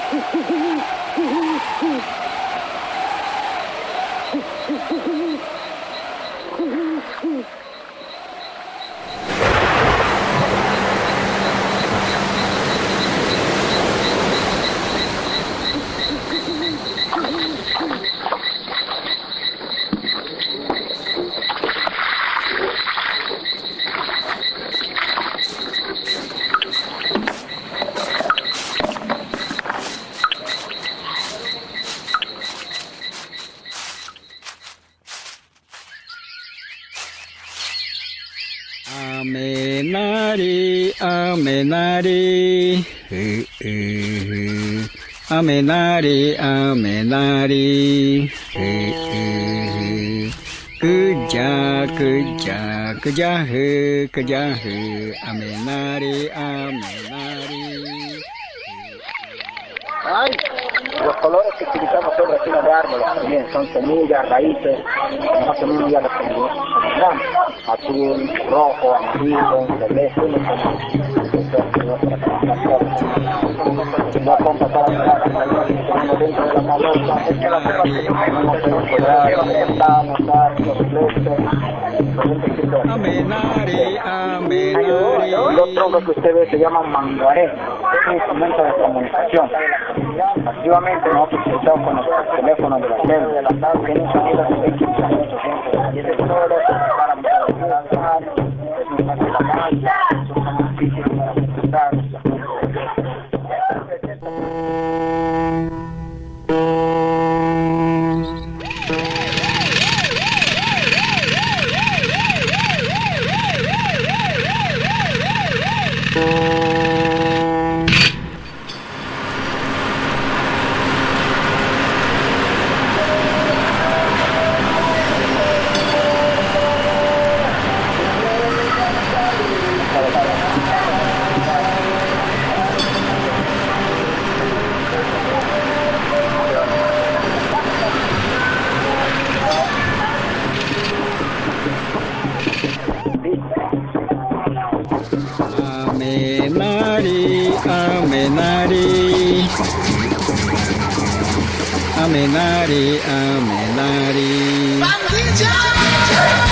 雨なり雨なり雨なり雨なりくじゃくじゃくじゃふくじゃふ雨なり雨なり。 Ay, los colores que utilizamos sobre resinas de árboles también son semillas, raíces, más o menos ya los tendrán. Azul, rojo, amarillo, celeste, no con pasar a mirar dentro de la maleza, es que las cosas no podemos cuidar, ventanas, árboles, Amenari, amenari. Los troncos que usted ve se llaman mangaré, es un instrumento de comunicación. Activamente nosotros utilizamos con los teléfonos de la tele, tiene un sonido de 800 y es todo eso para lanzar, es muy fácil la malla, son muy difíciles para ejecutar. Amenari, amenari. Amenari, amenari.